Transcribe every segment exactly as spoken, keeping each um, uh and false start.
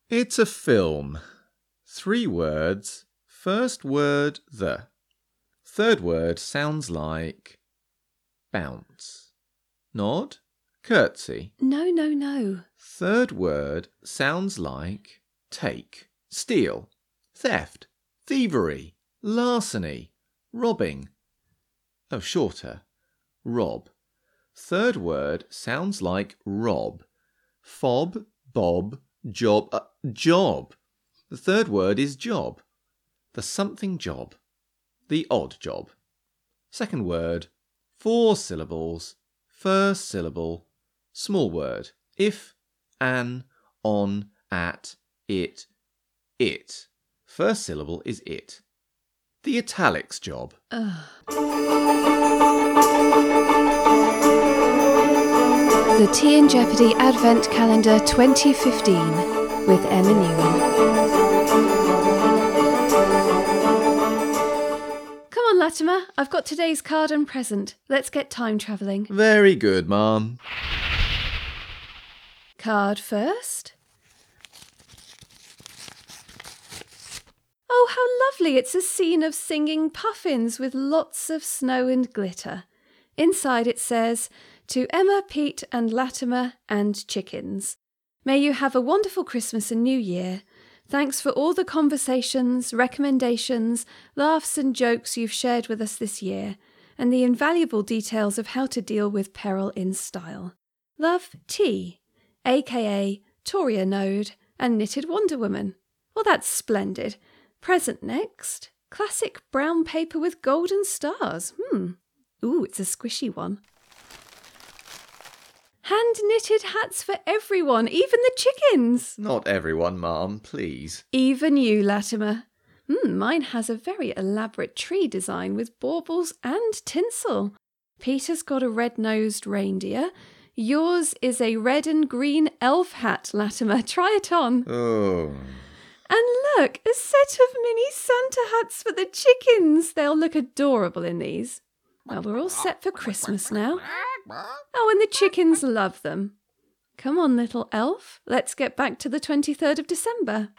It's a film. Three words. First word, the. Third word sounds like bounce. Nod. Curtsy. No, no, no. Third word sounds like take, steal, theft, thievery, larceny, robbing. Oh, shorter. Rob. Third word sounds like rob. Fob, bob, job, uh, job. The third word is job. The something job. The odd job. Second word, four syllables. First syllable, small word. If, an, on, at, it, it. First syllable is it. The italics job. Ugh. The Tea and Jeopardy Advent Calendar twenty fifteen with Emma Newman. Come on, Latimer. I've got today's card and present. Let's get time travelling. Very good, Mum. Card first. Oh, how lovely. It's a scene of singing puffins with lots of snow and glitter. Inside it says, to Emma, Pete and Latimer and chickens. May you have a wonderful Christmas and New Year. Thanks for all the conversations, recommendations, laughs and jokes you've shared with us this year, and the invaluable details of how to deal with peril in style. Love, T, aka Toria Node and Knitted Wonder Woman. Well, that's splendid. Present next. Classic brown paper with golden stars. Hmm. Ooh, it's a squishy one. Hand-knitted hats for everyone, even the chickens. Not everyone, Mum, please. Even you, Latimer. Mm, mine has a very elaborate tree design with baubles and tinsel. Peter's got a red-nosed reindeer. Yours is a red and green elf hat, Latimer. Try it on. Oh. And look, a set of mini Santa hats for the chickens. They'll look adorable in these. Well, we're all set for Christmas now. Oh, and the chickens love them. Come on, little elf. Let's get back to the twenty-third of December.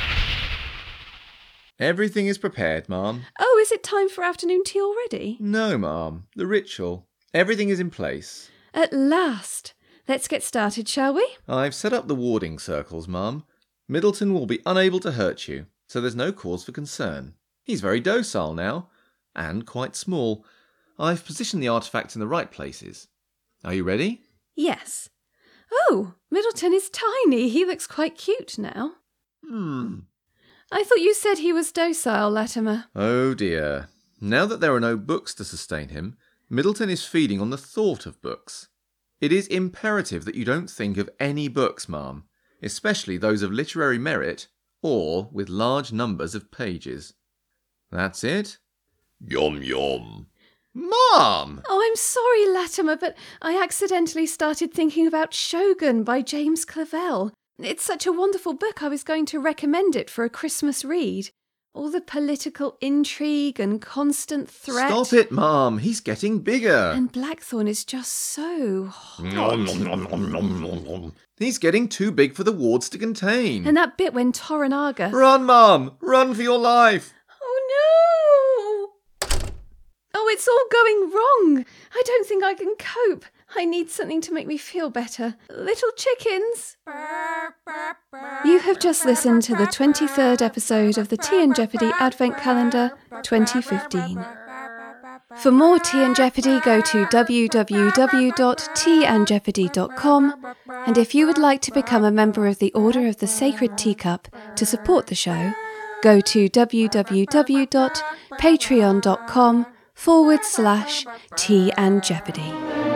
Everything is prepared, Mum. Oh, is it time for afternoon tea already? No, Mum. The ritual. Everything is in place. At last. Let's get started, shall we? I've set up the warding circles, Mum. Middleton will be unable to hurt you, so there's no cause for concern. He's very docile now, and quite small. I've positioned the artefacts in the right places. Are you ready? Yes. Oh, Middleton is tiny. He looks quite cute now. Hmm. I thought you said he was docile, Latimer. Oh dear. Now that there are no books to sustain him, Middleton is feeding on the thought of books. It is imperative that you don't think of any books, Ma'am, especially those of literary merit or with large numbers of pages. That's it. Yum yum. Mom! Oh, I'm sorry, Latimer, but I accidentally started thinking about Shogun by James Clavell. It's such a wonderful book, I was going to recommend it for a Christmas read. All the political intrigue and constant threat. Stop it, Mom. He's getting bigger. And Blackthorn is just so hot. He's getting too big for the wards to contain. And that bit when Toranaga... Run, Mom! Run for your life! Oh, no! Oh, it's all going wrong. I don't think I can cope. I need something to make me feel better. Little chickens. You have just listened to the twenty-third episode of the Tea and Jeopardy Advent Calendar twenty fifteen. For more Tea and Jeopardy, go to w w w dot tea and jeopardy dot com, and if you would like to become a member of the Order of the Sacred Teacup to support the show, go to w w w dot patreon dot com forward slash Tea and Jeopardy.